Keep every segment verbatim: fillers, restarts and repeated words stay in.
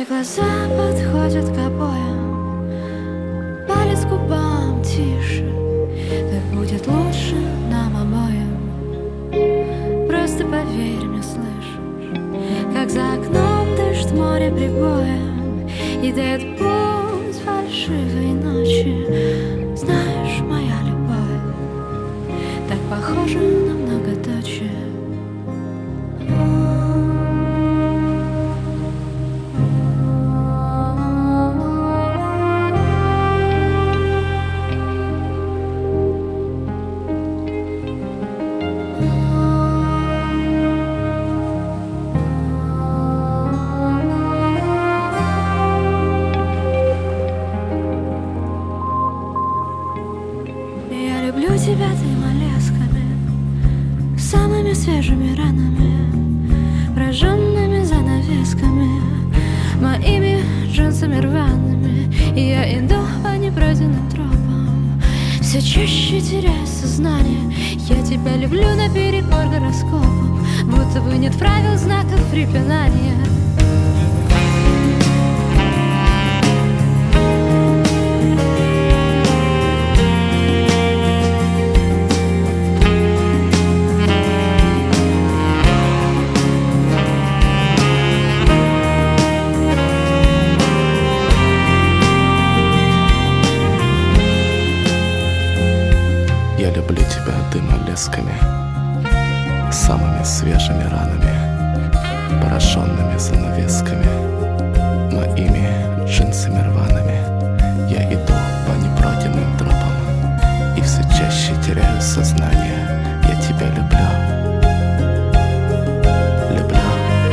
глаза подходят к обоям, палец к губам тише. Так будет лучше нам обоим. Просто поверь мне, слышишь, как за окном дышит море прибоем и дает путь фальшивой ночи. Знаешь, моя любовь так похожа на многоточие. Люблю тебя тремя лесками, самыми свежими ранами, прожженными занавесками, моими джинсами рваными. И я иду по непройденным тропам, все чаще теряю сознание. Я тебя люблю наперекор гороскопам, будто бы нет правил, знаков препинания. Я люблю тебя дымолесками, самыми свежими ранами, пораженными занавесками, моими джинсами рваными. Я иду по непройденным тропам и все чаще теряю сознание. Я тебя люблю, люблю.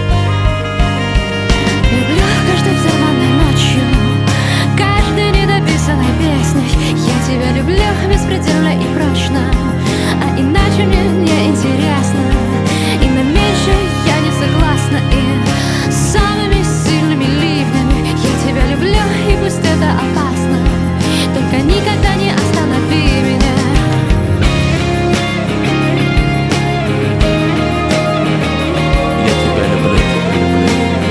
Люблю каждой взорванной ночью, каждой недописанной песней. Я тебя люблю беспредельно и прочно, а иначе мне не интересно. И на меньшее я не согласна. И самыми сильными ливнями я тебя люблю, и пусть это опасно, только никогда не останови меня. Я тебя люблю, тебя люблю.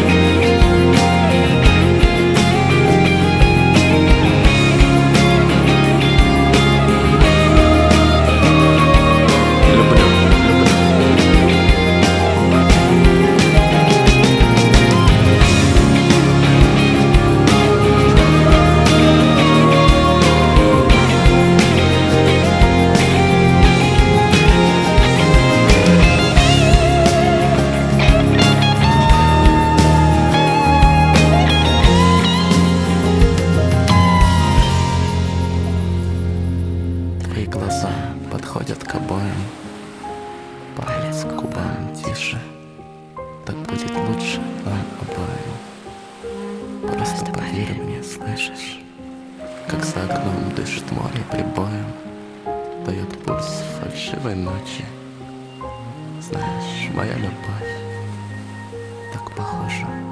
Твои глаза подходят к обоям, палец к губам тише. Так будет лучше нам обоим. Просто поверь мне, слышишь, как за окном дышит море прибоем, дает пульс фальшивой ночи. Знаешь, моя любовь так похожа